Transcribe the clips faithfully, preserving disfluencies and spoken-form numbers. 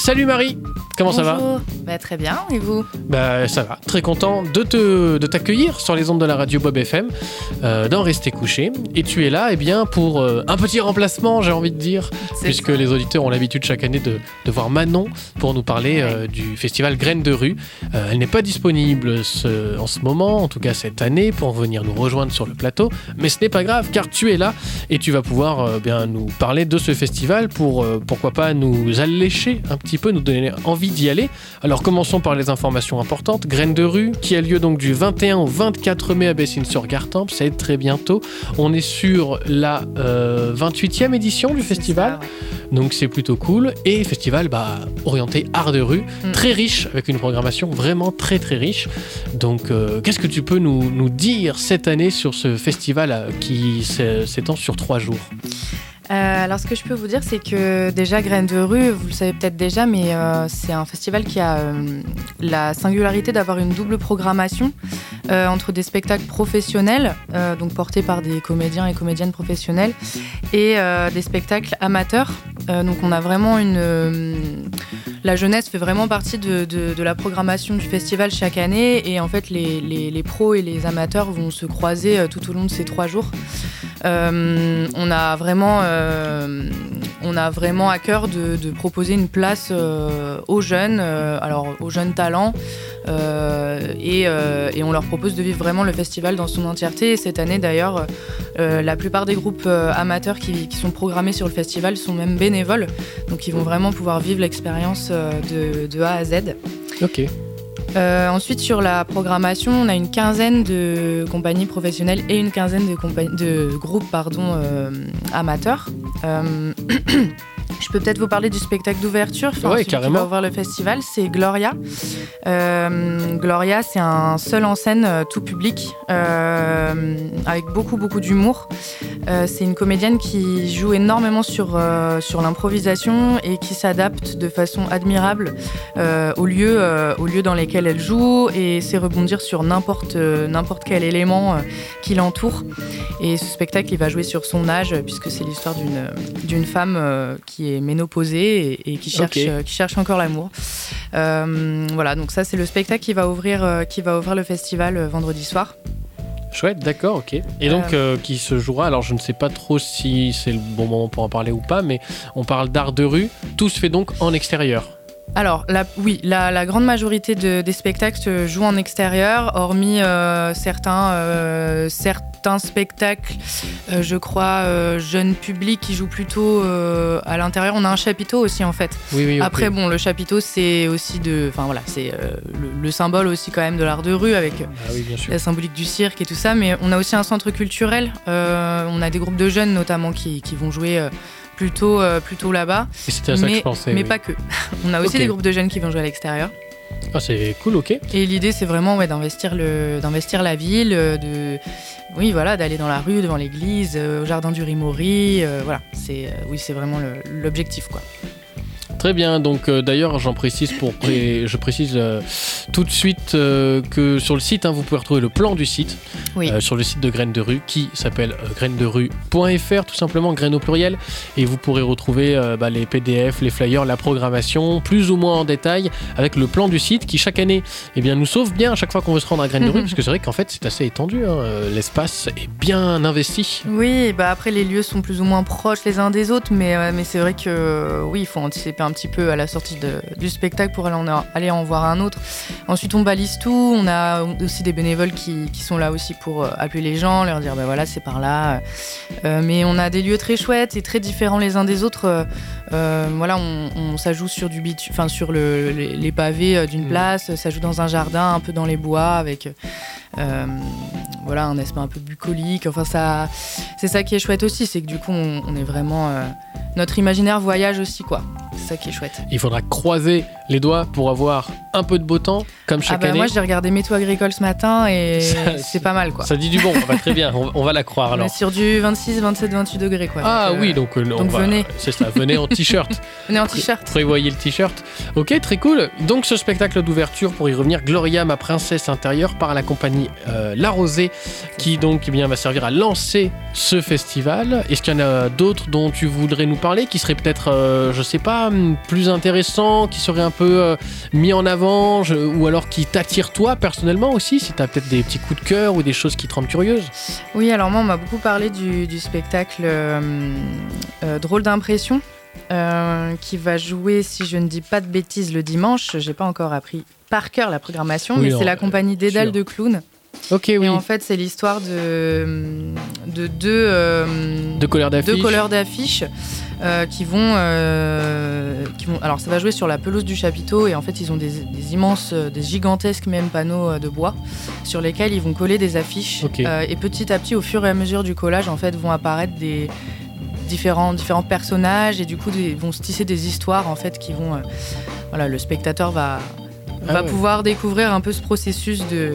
Salut Marie, comment Bonjour. ça va? Bah, très bien, et vous? Bah ça va, très content de, te, de t'accueillir sur les ondes de la radio Bob F M, euh, dans Rester couché. Et tu es là eh bien, pour euh, un petit remplacement, j'ai envie de dire, C'est puisque ça. les auditeurs ont l'habitude chaque année de, de voir Manon pour nous parler Ouais. euh, du festival Graines de rue. Euh, elle n'est pas disponible ce- en ce moment, en tout cas cette année, pour venir nous rejoindre sur le plateau, mais ce n'est pas grave car tu es là et tu vas pouvoir euh, bien, nous parler de ce festival pour, euh, pourquoi pas, nous allécher un petit peu, nous donner envie d'y aller. Alors commençons par les informations importantes. Graines de rue qui a lieu donc du vingt et un au vingt-quatre mai à Bessines-sur-Gartempe, ça va être très bientôt. On est sur la euh, vingt-huitième édition du C'est festival, ça, ouais. donc c'est plutôt cool. Et festival bah, orienté art de rue, Mm. très riche, avec une programmation vraiment très très riche. Donc euh, qu'est-ce que tu peux nous, nous dire cette année sur ce festival euh, qui s'é- s'étend sur trois jours? Euh, alors, ce que je peux vous dire, c'est que déjà, Graines de rue, vous le savez peut-être déjà, mais euh, c'est un festival qui a euh, la singularité d'avoir une double programmation euh, entre des spectacles professionnels, euh, donc portés par des comédiens et comédiennes professionnels, et euh, des spectacles amateurs. Euh, donc, on a vraiment une. euh, la jeunesse fait vraiment partie de, de- de la programmation du festival chaque année, et en fait, les, les- les pros et les amateurs vont se croiser euh, tout au long de ces trois jours. Euh, on a vraiment, euh, on a vraiment à cœur de, de proposer une place euh, aux jeunes, euh, alors aux jeunes talents, euh, et, euh, et on leur propose de vivre vraiment le festival dans son entièreté. Et cette année d'ailleurs, euh, la plupart des groupes euh, amateurs qui, qui sont programmés sur le festival sont même bénévoles, donc ils vont vraiment pouvoir vivre l'expérience euh, de, de A à Z. Ok. Euh, ensuite, sur la programmation, on a une quinzaine de compagnies professionnelles et une quinzaine de, compa- de groupes pardon, euh, amateurs. Euh, je peux peut-être vous parler du spectacle d'ouverture, enfin, Ouais, celui qui carrément. va ouvrir le festival, c'est Gloria. Euh, Gloria, c'est un seul en scène euh, tout public, euh, avec beaucoup beaucoup d'humour. Euh, c'est une comédienne qui joue énormément sur, euh, sur l'improvisation et qui s'adapte de façon admirable euh, aux lieux, euh, aux lieux dans lesquels elle joue et sait rebondir sur n'importe, euh, n'importe quel élément euh, qui l'entoure. Et ce spectacle, il va jouer sur son âge, puisque c'est l'histoire d'une, d'une femme euh, qui est ménopausée et, et qui, cherche, Ok. euh, qui cherche encore l'amour. Euh, voilà, donc ça, c'est le spectacle qui va ouvrir, euh, qui va ouvrir le festival euh, vendredi soir. Chouette, d'accord, ok. Et donc, euh, qui se jouera, alors je ne sais pas trop si c'est le bon moment pour en parler ou pas, mais on parle d'art de rue, tout se fait donc en extérieur. Alors, la, oui, la, la grande majorité de- des spectacles se jouent en extérieur, hormis euh, certains, euh, certains spectacles, euh, je crois, euh, jeunes publics qui jouent plutôt euh, à l'intérieur. On a un chapiteau aussi, en fait. Oui, oui, ok. Après, bon, le chapiteau, c'est aussi de... Enfin, voilà, c'est euh, le, le symbole aussi quand même de l'art de rue, avec Ah oui, bien sûr. la symbolique du cirque et tout ça. Mais on a aussi un centre culturel. Euh, on a des groupes de jeunes, notamment, qui, qui vont jouer... euh, Plutôt, euh, plutôt là-bas, Et c'était à ça mais, que je pensais. mais oui. pas que. On a aussi Ok. des groupes de jeunes qui vont jouer à l'extérieur. Ah, c'est cool, ok. Et l'idée, c'est vraiment ouais, d'investir, le, d'investir la ville, euh, de, oui, voilà, d'aller dans la rue, devant l'église, euh, au jardin du Rimoury. euh, voilà, c'est, euh, oui, c'est vraiment le- l'objectif, quoi. Très bien, donc euh, d'ailleurs j'en précise pour pré- je précise euh, tout de suite euh, que sur le site hein, vous pouvez retrouver le plan du site Oui. euh, sur le site de Graines de rue qui s'appelle euh, graines de rue point f r tout simplement, graines au pluriel, et vous pourrez retrouver euh, bah, les P D F, les flyers, la programmation plus ou moins en détail avec le plan du site qui chaque année eh bien, nous sauve bien à chaque fois qu'on veut se rendre à Graines de rue parce que c'est vrai qu'en fait c'est assez étendu, hein, euh, l'espace est bien investi. Oui, bah après les lieux sont plus ou moins proches les uns des autres, mais, euh, mais c'est vrai que euh, oui, il faut anticiper un petit peu à la sortie de- du spectacle pour aller en, aller en voir un autre. Ensuite, on balise tout. On a aussi des bénévoles qui, qui sont là aussi pour euh, appeler les gens, leur dire bah voilà, c'est par là. Euh, mais on a des lieux très chouettes et très différents les uns des autres. Euh, euh, voilà, on, on ça joue sur du bitu- enfin sur le, les, les pavés euh, d'une Mmh. place. Ça joue dans un jardin, un peu dans les bois, avec euh, voilà un aspect un peu bucolique. Enfin ça, c'est ça qui est chouette aussi, c'est que du coup on, on est vraiment euh, notre imaginaire voyage aussi, quoi. C'est ça qui est chouette. Il faudra croiser les doigts pour avoir un peu de beau temps comme Ah chaque bah année. moi j'ai regardé Métaux agricoles ce matin et Ça, c'est pas mal, quoi. Ça dit du bon, on va très bien, on, on va la croire On alors. est sur du vingt-six, vingt-sept, vingt-huit degrés, quoi. Ah Donc, euh, oui, donc, euh, on donc va- venez. C'est ça, venez en t-shirt. on est en t-shirt. Prévoyez le t-shirt. Ok, très cool. Donc ce spectacle d'ouverture, pour y revenir, Gloria, ma princesse intérieure, par la compagnie euh, La Rosée, qui donc eh bien, va servir à lancer ce festival. Est-ce qu'il y en a d'autres dont tu voudrais nous parler, qui seraient peut-être, euh, je sais pas, plus intéressants, qui seraient un peu euh, mis en avant, je, ou alors qui t'attirent toi personnellement aussi, si tu as peut-être des petits coups de cœur ou des choses qui te rendent curieuse? Oui, alors moi, on m'a beaucoup parlé du, du spectacle euh, euh, Drôle d'impression, euh, qui va jouer, si je ne dis pas de bêtises, le dimanche. J'ai pas encore appris par cœur la programmation, oui, mais non, c'est la compagnie Dédale sûr. de clowns. Ok, oui. Et en fait, c'est l'histoire de, de deux, euh, deux couleurs d'affiches, deux couleurs d'affiches euh, qui, vont, euh, qui vont. Alors, ça va jouer sur la pelouse du chapiteau et en fait, ils ont des, des immenses, des gigantesques même panneaux de bois sur lesquels ils vont coller des affiches. Okay. Euh, et petit à petit, au fur et à mesure du collage, en fait, vont apparaître des différents, différents personnages et du coup, des, vont se tisser des histoires en fait qui vont. Euh, voilà, le spectateur va, ah va ouais. pouvoir découvrir un peu ce processus de.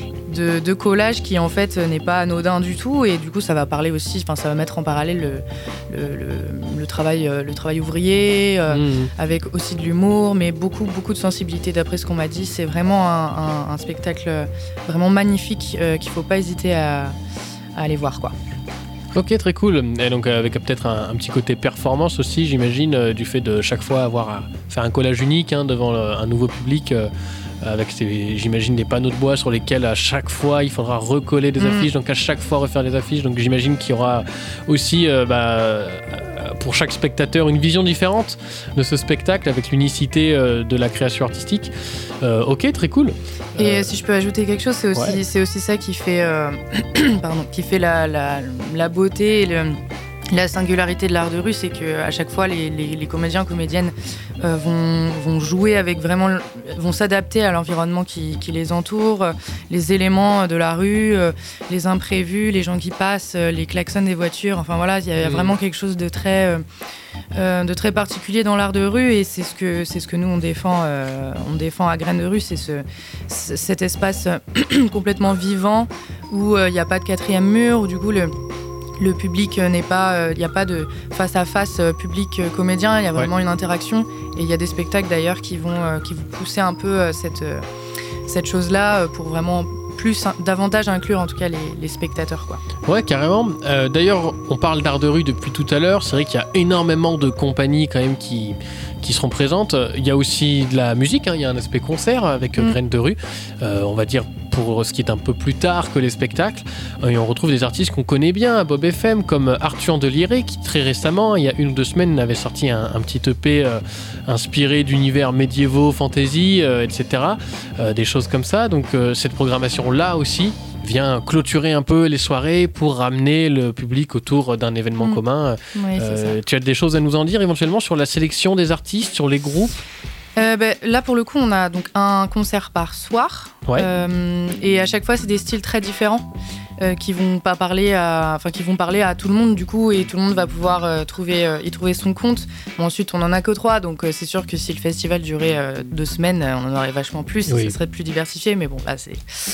De, de collage qui en fait n'est pas anodin du tout et du coup ça va parler aussi, enfin ça va mettre en parallèle le, le, le, le, travail, le travail ouvrier euh, mmh. avec aussi de l'humour mais beaucoup beaucoup de sensibilité d'après ce qu'on m'a dit. C'est vraiment un, un, un spectacle vraiment magnifique euh, qu'il ne faut pas hésiter à, à aller voir quoi. Ok, très cool. Et donc avec peut-être un, un petit côté performance aussi, j'imagine, euh, du fait de chaque fois avoir à faire un collage unique hein, devant le, un nouveau public euh, avec, ces, j'imagine, des panneaux de bois sur lesquels à chaque fois il faudra recoller des mmh. affiches, donc à chaque fois refaire les affiches. Donc j'imagine qu'il y aura aussi euh, bah, pour chaque spectateur une vision différente de ce spectacle avec l'unicité euh, de la création artistique. Euh, ok, très cool. Et euh, si je peux ajouter quelque chose, c'est aussi, ouais. c'est aussi ça qui fait, euh, pardon, qui fait la, la, la beauté et le, la singularité de l'art de rue, c'est qu'à chaque fois, les, les, les comédiens, comédiennes euh, vont, vont jouer avec vraiment, vont s'adapter à l'environnement qui, qui les entoure, les éléments de la rue, euh, les imprévus, les gens qui passent, les klaxons des voitures. Enfin voilà, il y a, y a vraiment quelque chose de très, euh, euh, de très particulier dans l'art de rue et c'est ce que, c'est ce que nous on défend, euh, on défend à Graines de rue, c'est ce, cet espace complètement vivant où il euh, n'y a pas de quatrième mur, où du coup le Le public n'est pas, il euh, n'y a pas de face à face euh, public-comédien, il y a vraiment ouais. une interaction et il y a des spectacles d'ailleurs qui vont, euh, qui vont pousser un peu euh, cette, euh, cette chose-là euh, pour vraiment plus, davantage inclure en tout cas les, les spectateurs quoi. Ouais, carrément. Euh, d'ailleurs, on parle d'art de rue depuis tout à l'heure, c'est vrai qu'il y a énormément de compagnies quand même qui, qui seront présentes. Il y a aussi de la musique, hein. Il y a un aspect concert avec mmh. Graines de rue, euh, on va dire pour ce qui est un peu plus tard que les spectacles. Et on retrouve des artistes qu'on connaît bien à Bob F M, comme Arthur Deliré, qui très récemment, il y a une ou deux semaines, avait sorti un, un petit E P euh, inspiré d'univers médiévaux, fantasy, euh, et cetera. Euh, des choses comme ça. Donc euh, cette programmation-là aussi vient clôturer un peu les soirées pour ramener le public autour d'un événement mmh. commun. Oui, euh, tu as des choses à nous en dire éventuellement sur la sélection des artistes, sur les groupes ? Euh, bah, là pour le coup on a donc un concert par soir ouais. euh, et à chaque fois c'est des styles très différents euh, qui vont pas parler à, enfin qui vont parler à tout le monde du coup et tout le monde va pouvoir euh, trouver euh, y trouver son compte. Bon, ensuite on en a que trois donc euh, c'est sûr que si le festival durait euh, deux semaines on en aurait vachement plus oui. Ça serait plus diversifié mais bon là c'est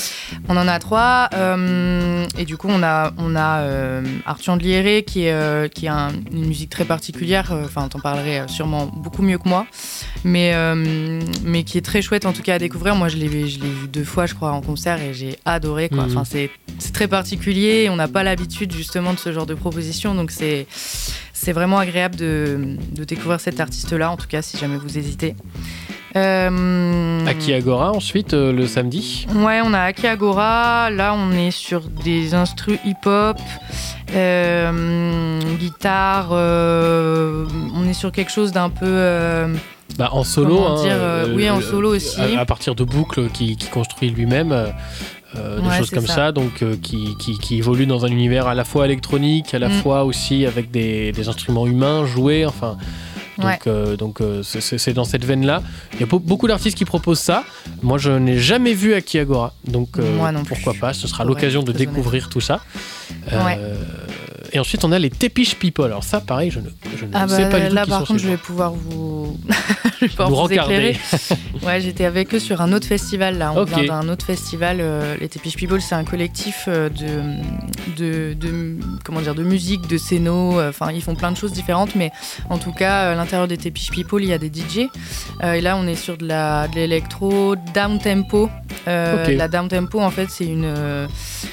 on en a trois euh, et du coup on a on a euh, Arthur Deliré qui est euh, qui a un, une musique très particulière enfin euh, t'en parlerais sûrement beaucoup mieux que moi mais euh, mais qui est très chouette en tout cas à découvrir. Moi je l'ai, je l'ai vu deux fois je crois en concert et j'ai adoré quoi. Enfin, c'est, c'est très particulier, on n'a pas l'habitude justement de ce genre de proposition donc c'est, c'est vraiment agréable de, de découvrir cet artiste là en tout cas si jamais vous hésitez. Euh... Aki Agora ensuite euh, le samedi. Ouais on a Aki Agora, là on est sur des instrus hip-hop, euh, guitare, euh, on est sur quelque chose d'un peu... Euh, Bah, en solo, hein, dire, euh, euh, oui, en solo aussi. À, à partir de boucles qu'il qui construit lui-même, euh, des ouais, choses comme ça, ça donc euh, qui, qui, qui évoluent dans un univers à la fois électronique, à la mm. fois aussi avec des, des instruments humains joués, enfin. Donc, ouais. euh, donc euh, c'est, c'est, c'est dans cette veine-là. Il y a beaucoup d'artistes qui proposent ça. Moi, je n'ai jamais vu Aki Agora, donc euh, Moi non pourquoi plus. pas. Ce sera l'occasion de découvrir honnête. Tout ça. Euh, ouais. Et ensuite, on a les Tepish People. Alors ça, pareil, je ne, je ne ah sais bah, pas du tout là, qui par sont contre, ces je vais gens. pouvoir vous, je vais pouvoir vous, vous éclairer. Ouais, j'étais avec eux sur un autre festival. Là, on okay. vient d'un autre festival. Euh, les Tepish People, c'est un collectif euh, de, de, de, comment dire, de musique, de scéno. Enfin, euh, ils font plein de choses différentes, mais en tout cas, à l'intérieur des Tepish People, il y a des D J. Euh, et là, on est sur de, la, de l'électro down tempo. Euh, okay. La down tempo, en fait, c'est une euh,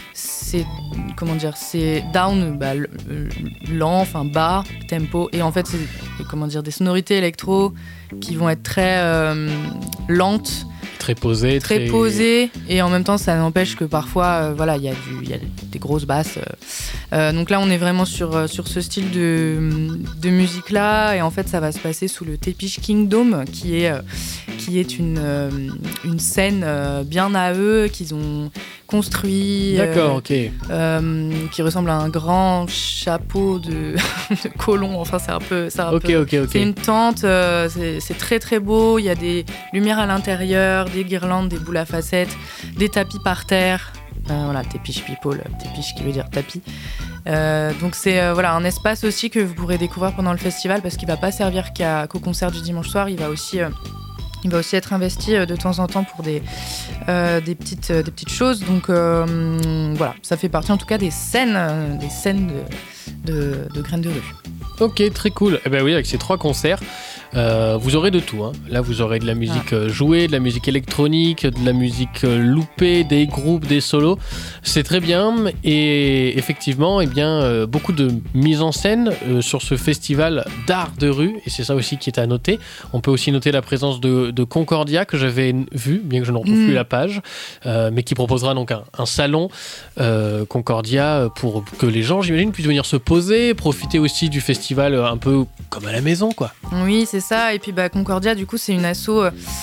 c'est comment dire, c'est down, bah, lent, enfin bas, tempo, et en fait c'est comment dire des sonorités électro qui vont être très euh, lentes. Très posé, très, très posé, et en même temps ça n'empêche que parfois euh, voilà il y a du il y a des grosses basses. Euh, euh, donc là on est vraiment sur euh, sur ce style de de musique là, et en fait ça va se passer sous le Tepish Kingdom, qui est euh, qui est une euh, une scène euh, bien à eux qu'ils ont construit. D'accord, euh, ok. Euh, qui ressemble à un grand chapeau de, de colon. Enfin c'est un peu c'est un Ok, peu, ok, ok. c'est une tente. Euh, c'est, c'est très très beau. Il y a des lumières à l'intérieur, des guirlandes, des boules à facettes, des tapis par terre. Euh, voilà, tepish people, tepish qui veut dire tapis. Euh, donc c'est euh, voilà, un espace aussi que vous pourrez découvrir pendant le festival, parce qu'il ne va pas servir qu'à, qu'au concert du dimanche soir. Il va aussi, euh, il va aussi être investi euh, de temps en temps pour des, euh, des, petites, euh, des petites choses. Donc euh, voilà, ça fait partie en tout cas des scènes, euh, des scènes de, de, de Graines de Rue. Ok, très cool. Eh ben oui, avec ces trois concerts, euh, vous aurez de tout. Hein. Là, vous aurez de la musique ah. jouée, de la musique électronique, de la musique loupée, des groupes, des solos. C'est très bien. Et effectivement, eh bien, euh, beaucoup de mise en scène euh, sur ce festival d'art de rue. Et c'est ça aussi qui est à noter. On peut aussi noter la présence de, de Concordia, que j'avais vu, bien que je ne retrouve mmh. plus la page, euh, mais qui proposera donc un, un salon euh, Concordia pour que les gens, j'imagine, puissent venir se poser, profiter aussi du festival un peu comme à la maison, quoi. Oui, c'est ça. Et puis bah, Concordia, du coup, c'est une asso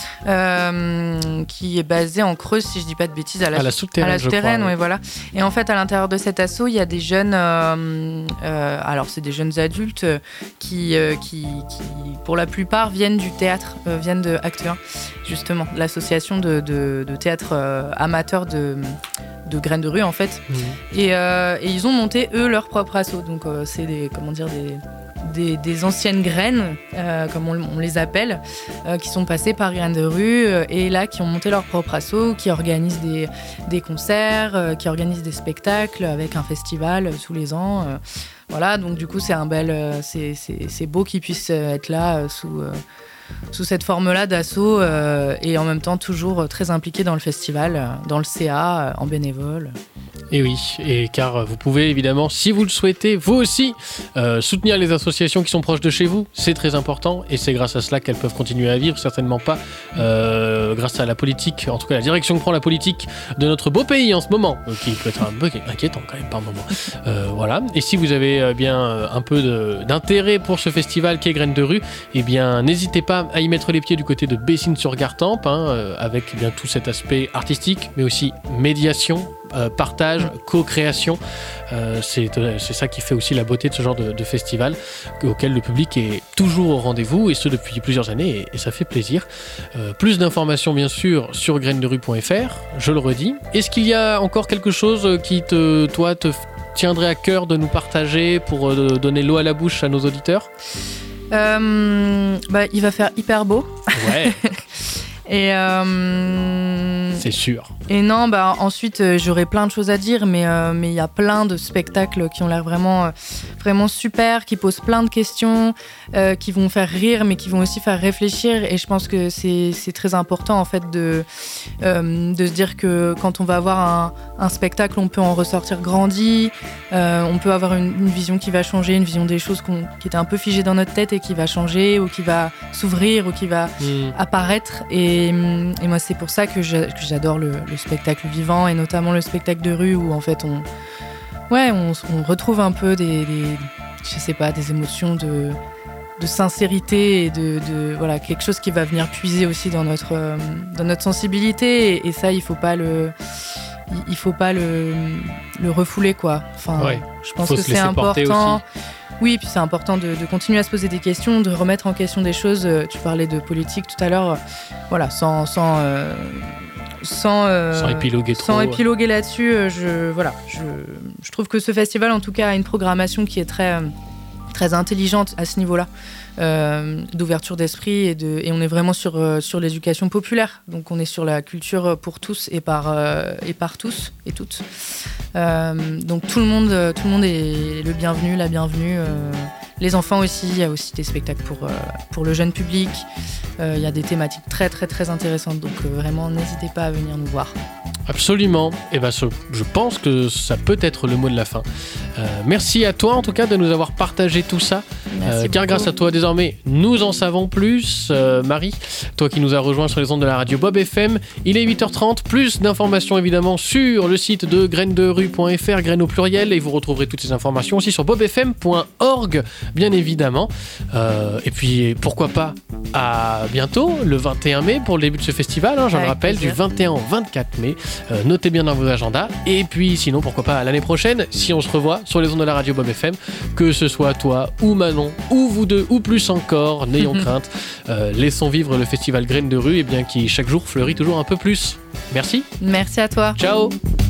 euh, qui est basée en Creuse, si je dis pas de bêtises, à la, à la souterraine. À la souterraine, oui. Ouais, voilà. Et en fait, à l'intérieur de cet asso, il y a des jeunes. Euh, euh, alors, c'est des jeunes adultes qui, euh, qui, qui, pour la plupart, viennent du théâtre, euh, viennent de Acteurs, justement, l'association de, de, de théâtre euh, amateur de. de Graines de Rue en fait. Mmh. Et, euh, et ils ont monté eux leur propre asso. Donc euh, c'est des comment dire des des, des anciennes graines, euh, comme on, on les appelle, euh, qui sont passées par Graines de Rue euh, et là qui ont monté leur propre asso, qui organisent des des concerts, euh, qui organisent des spectacles avec un festival euh, tous les ans. Euh, voilà, donc du coup c'est un bel, euh, c'est c'est c'est beau qu'ils puissent être là euh, sous euh, sous cette forme-là d'assaut euh, et en même temps toujours très impliqué dans le festival, euh, dans le C A, euh, en bénévole. Et oui, et car vous pouvez évidemment, si vous le souhaitez, vous aussi, euh, soutenir les associations qui sont proches de chez vous. C'est très important et c'est grâce à cela qu'elles peuvent continuer à vivre, certainement pas euh, grâce à la politique, en tout cas la direction que prend la politique de notre beau pays en ce moment, qui peut être un peu inquiétant quand même par moment. Euh, voilà, et si vous avez euh, bien un peu de, d'intérêt pour ce festival qu'est Graines de Rue, eh bien n'hésitez pas à y mettre les pieds du côté de Bessines-sur-Gartempe, hein, euh, avec eh bien, tout cet aspect artistique, mais aussi médiation, Euh, partage, co-création. Euh, c'est, c'est ça qui fait aussi la beauté de ce genre de, de festival auquel le public est toujours au rendez-vous et ce depuis plusieurs années et, et ça fait plaisir. Euh, plus d'informations bien sûr sur graines de rue point f r, je le redis. Est-ce qu'il y a encore quelque chose qui te, toi, te tiendrait à cœur de nous partager pour euh, donner l'eau à la bouche à nos auditeurs ? euh, bah, Il va faire hyper beau. Ouais. Et euh... c'est sûr. Et non, bah ensuite euh, j'aurais plein de choses à dire, mais euh, mais il y a plein de spectacles qui ont l'air vraiment euh, vraiment super, qui posent plein de questions, euh, qui vont faire rire, mais qui vont aussi faire réfléchir. Et je pense que c'est c'est très important en fait de euh, de se dire que quand on va voir un, un spectacle, on peut en ressortir grandi, euh, on peut avoir une, une vision qui va changer, une vision des choses qu'on, qui était un peu figée dans notre tête et qui va changer ou qui va s'ouvrir ou qui va mmh. apparaître. Et Et, et moi, c'est pour ça que, je, que j'adore le, le spectacle vivant et notamment le spectacle de rue où en fait on, ouais, on, on retrouve un peu des, des, je sais pas, des émotions de, de sincérité et de, de voilà quelque chose qui va venir puiser aussi dans notre, euh, dans notre sensibilité. Et, et ça, il faut pas le, il, il faut pas le, le refouler quoi. Enfin, ouais, je pense que c'est important. Aussi. Oui, puis c'est important de, de continuer à se poser des questions, de remettre en question des choses. Tu parlais de politique tout à l'heure, voilà, sans sans euh, sans, euh, sans épiloguer trop. Sans épiloguer là-dessus, je voilà, je, je trouve que ce festival, en tout cas, a une programmation qui est très très intelligente à ce niveau-là, euh, d'ouverture d'esprit et de et on est vraiment sur euh, sur l'éducation populaire. Donc on est sur la culture pour tous et par euh, et par tous et toutes. Euh, donc tout le monde, tout le monde est le bienvenu, la bienvenue. Euh, les enfants aussi, il y a aussi des spectacles pour euh, pour le jeune public. Euh, il y a des thématiques très très très intéressantes. Donc euh, vraiment, n'hésitez pas à venir nous voir. Absolument. Et ben, je pense que ça peut être le mot de la fin. Euh, merci à toi en tout cas de nous avoir partagé tout ça. Euh, car grâce à toi désormais nous en savons plus. euh, Marie, toi qui nous as rejoint sur les ondes de la radio Bob F M, il est huit heures trente. Plus d'informations évidemment sur le site de graines de rue point f r, graines au pluriel, et vous retrouverez toutes ces informations aussi sur bob f m point org bien évidemment. Euh, et puis pourquoi pas à bientôt le vingt et un mai pour le début de ce festival, hein, je le rappelle, plaisir. Du vingt et un au vingt-quatre mai. Euh, notez bien dans vos agendas. Et puis sinon pourquoi pas à l'année prochaine si on se revoit sur les ondes de la radio Bob F M, que ce soit toi ou Manon ou vous deux ou plus encore, n'ayons crainte. Euh, laissons vivre le festival Graines de rue, et bien qui chaque jour fleurit toujours un peu plus. Merci. Merci à toi. Ciao.